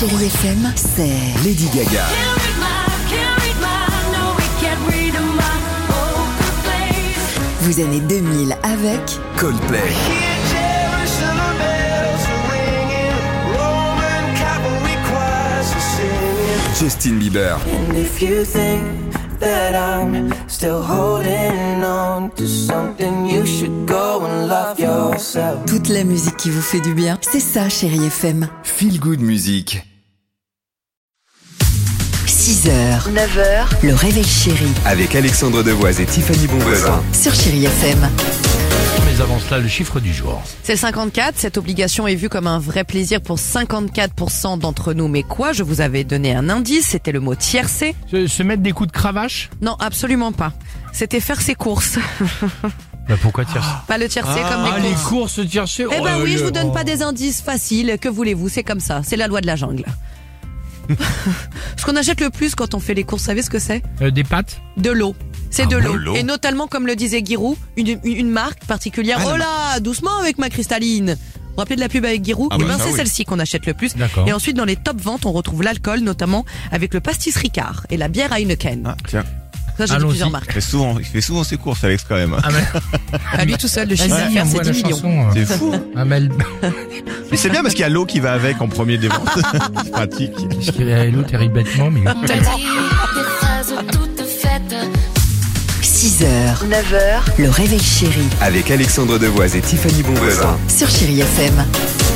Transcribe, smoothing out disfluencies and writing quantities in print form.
Chérie FM, c'est Lady Gaga. Vos années 2000 avec Coldplay. Justin Bieber. And if you think that I'm still holding on to something, you should go and love yourself. toute la musique qui vous fait du bien. C'est ça, Chérie FM. Feel Good Music. 6h, 9h, le réveil chéri Avec Alexandre Devoise et Tiffany Bonvoisin. sur Chérie FM. Mais avant cela, le chiffre du jour. C'est le 54, cette obligation est vue comme un vrai plaisir pour 54% d'entre nous. Mais quoi? Je vous avais donné un indice, c'était le mot tiercer. Se mettre des coups de cravache? Non, absolument pas. C'était faire ses courses. Bah pourquoi tiercer? Pas le tiercer comme les les courses. courses tiercer. Eh ben oui, je vous donne pas des indices faciles. Que voulez-vous? C'est comme ça. C'est la loi de la jungle. Ce qu'on achète le plus quand on fait les courses, vous savez ce que c'est? Des pâtes? De l'eau. C'est de bon, l'eau. l'eau. Et notamment, comme le disait Giroud, une marque particulière. Oh là, doucement avec ma cristalline. Vous vous rappelez de la pub avec Giroud? Eh ben, c'est celle-ci qu'on achète le plus. D'accord. Et ensuite, dans les top ventes, on retrouve l'alcool, notamment avec le pastis Ricard et la bière Heineken. Ah, tiens. Ça, j'ai dit allons-y. plusieurs marques. Il fait souvent ses courses, Alex, quand même. Ah mais, À lui tout seul, le chiffre vas-y, d'affaires, envoie c'est la 10 millions. chanson. C'est fou. Amel, Mais c'est bien parce qu'il y a l'eau qui va avec en premier des ventes. C'est pratique. parce qu'il est l'eau terrible bêtement, mais 6h, 9h, le réveil chéri Avec Alexandre Devoise et Tiffany Bonvoisin. sur Chérie FM.